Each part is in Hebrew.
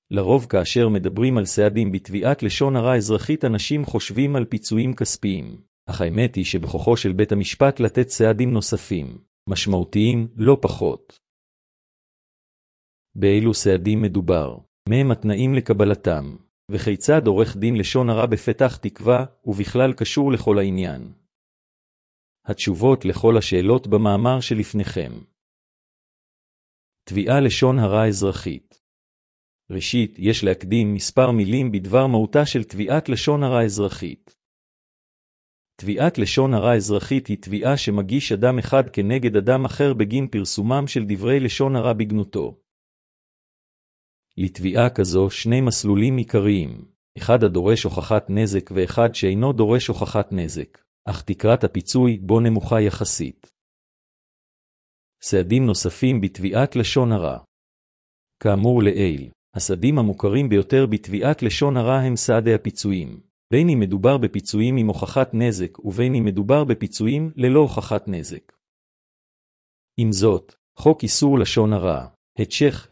לרוב כאשר מדברים על סעדים בתביעת לשון הרע אזרחית אנשים חושבים על פיצויים כספיים, אך האמת היא שבכוחו של בית המשפט לתת סעדים נוספים, משמעותיים לא פחות. באילו סעדים מדובר, מהם התנאים לקבלתם, וכיצד עורך דין לשון הרע בפתח תקווה ובכלל קשור לכל העניין. התשובות לכל השאלות במאמר שלפניכם. תביעה לשון הרע אזרחית. ראשית, יש להקדים מספר מילים בדבר מהותה של תביעת לשון הרע אזרחית. תביעת לשון הרע אזרחית היא תביעה שמגיש אדם אחד כנגד אדם אחר בגין פרסומם של דברי לשון הרע בגנותו. לתביעה כזו שני מסלולים עיקריים, אחד הדורש הוכחת נזק ואחד שאינו דורש הוכחת נזק, אך תקרת הפיצוי בו נמוכה יחסית. סעדים נוספים בתביעת לשון הרע. כאמור לעיל, הסעדים המוכרים ביותר בתביעת לשון הרע הם סעדי הפיצויים, בין אם מדובר בפיצויים עם הוכחת נזק ובין אם מדובר בפיצויים ללא הוכחת נזק. עם זאת, חוק איסור לשון הרע, התש"ך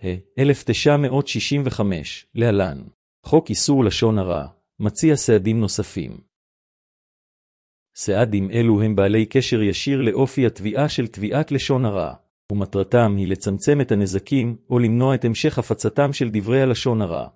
1965, להלן, חוק איסור לשון הרע, מציע סעדים נוספים. סעדים אלו הם בעלי קשר ישיר לאופי התביעה של תביעת לשון הרע, ומטרתם היא לצמצם את הנזקים או למנוע את המשך הפצתם של דברי הלשון הרע.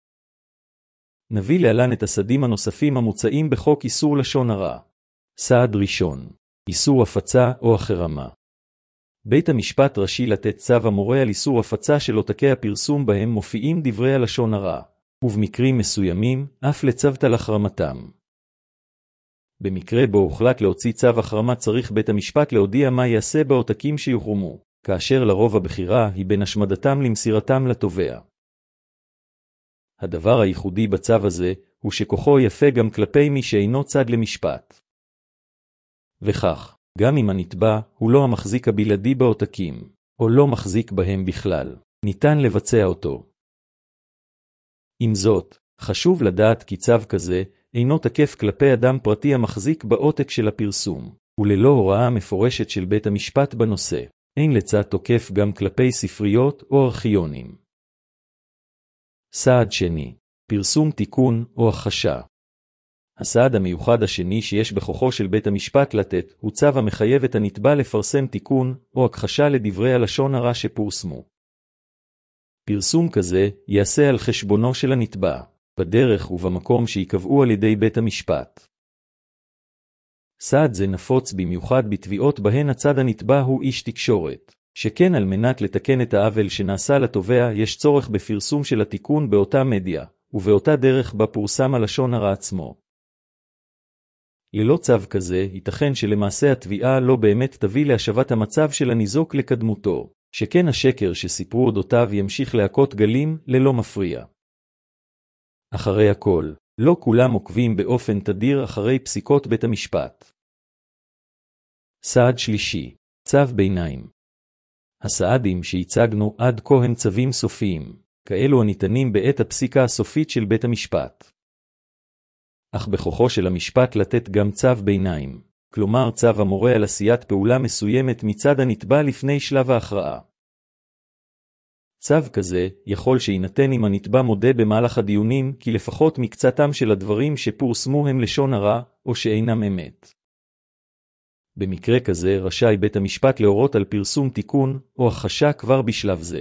נביא להלן את הסעדים הנוספים המוצעים בחוק איסור לשון הרע. סעד ראשון, איסור הפצה או החרמה. בית המשפט רשאי לתת צו המורה על איסור הפצה של עותקי הפרסום בהם מופיעים דברי הלשון הרע, ובמקרים מסוימים אף לצוות על החרמתם. במקרה בו הוחלט להוציא צו החרמה צריך בית המשפט להודיע מה יעשה בעותקים שיוחרמו, כאשר לרוב הבחירה היא בין השמדתם למסירתם לתובע. הדבר הייחודי בצו הזה הוא שכוחו יפה גם כלפי מי שאינו צד למשפט. וכך, גם אם הנתבע הוא לא המחזיק הבלעדי בעותקים, או לא מחזיק בהם בכלל, ניתן לבצע אותו. עם זאת, חשוב לדעת כי צו כזה אינו תקף כלפי אדם פרטי המחזיק בעותק של הפרסום, וללא הוראה מפורשת של בית המשפט בנושא, אין לצד תוקף גם כלפי ספריות או ארכיונים. סעד שני, פרסום תיקון או הכחשה. הסעד המיוחד השני שיש בכוחו של בית המשפט לתת הוא צו המחייב את הנתבע לפרסם תיקון או הכחשה לדברי הלשון הרע שפורסמו. פרסום כזה יעשה על חשבונו של הנתבע, בדרך ובמקום שיקבעו על ידי בית המשפט. סעד זה נפוץ במיוחד בתביעות בהן הצד הנתבע הוא איש תקשורת, שכן על מנת לתקן את העוול שנעשה לתובע יש צורך בפרסום של התיקון באותה מדיה, ובאותה דרך בה פורסם הלשון הרע עצמו. ללא צו כזה, ייתכן שלמעשה התביעה לא באמת תביא להשבת המצב של הניזוק לקדמותו, שכן השקר שסיפרו אודותיו ימשיך להכות גלים ללא מפריע. אחרי הכל, לא כולם עוקבים באופן תדיר אחרי פסיקות בית המשפט. סעד שלישי, צו ביניים. הסעדים שהצגנו עד כה הם צווים סופיים, כאלו הניתנים בעת הפסיקה הסופית של בית המשפט. אך בכוחו של המשפט לתת גם צו ביניים, כלומר צו המורה על עשיית פעולה מסוימת מצד הנתבע לפני שלב ההכרעה. צו כזה יכול שיינתן אם הנתבע מודה במהלך הדיונים כי לפחות מקצתם של הדברים שפורסמו הם לשון הרע או שאינם אמת. במקרה כזה רשאי בית המשפט להורות על פרסום תיקון או הכחשה כבר בשלב זה.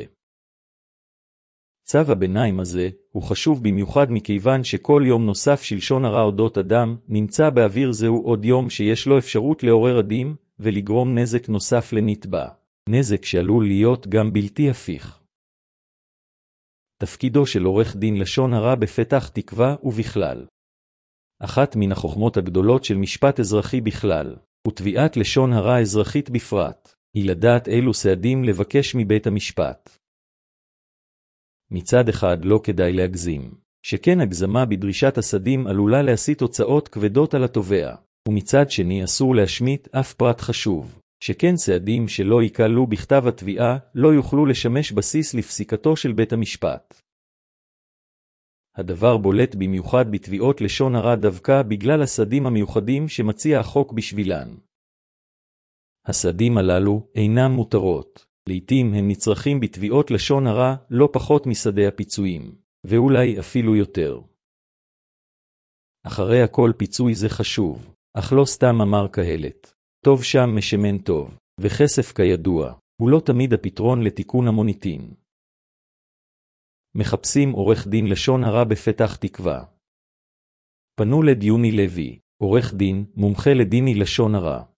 צו הביניים הזה הוא חשוב במיוחד מכיוון שכל יום נוסף של לשון הרע אודות אדם נמצא באוויר זהו עוד יום שיש לו אפשרות לעורר עדים ולגרום נזק נוסף לנתבע, נזק שעלול להיות גם בלתי הפיך. תפקידו של עורך דין לשון הרע בפתח תקווה ובכלל. אחת מן החוכמות הגדולות של משפט אזרחי בכלל, ותביעת לשון הרע אזרחית בפרט, היא לדעת אילו סעדים לבקש מבית המשפט. מצד אחד לא כדאי להגזים, שכן הגזמה בדרישת הסעדים עלולה להסיט הוצאות כבדות על התובע, ומצד שני אסור להשמיט אף פרט חשוב, שכן סעדים שלא יקלו בכתב התביעה לא יוכלו לשמש בסיס לפסיקתו של בית המשפט. הדבר בולט במיוחד בתביעות לשון הרע דווקא בגלל הסעדים המיוחדים שמציע החוק בשבילן. הסעדים הללו אינם מותרות, לעתים הם נצרכים בתביעות לשון הרע לא פחות מסעדי הפיצויים, ואולי אפילו יותר. אחרי הכל פיצוי זה חשוב, אך לא סתם אמר קהלת. טוב שם משמן טוב, וכסף כידוע, הוא לא תמיד הפתרון לתיקון המוניטין. מחפשים עורך דין לשון הרע בפתח תקווה. פנו לדיוני לוי, עורך דין, מומחה לדיני לשון הרע.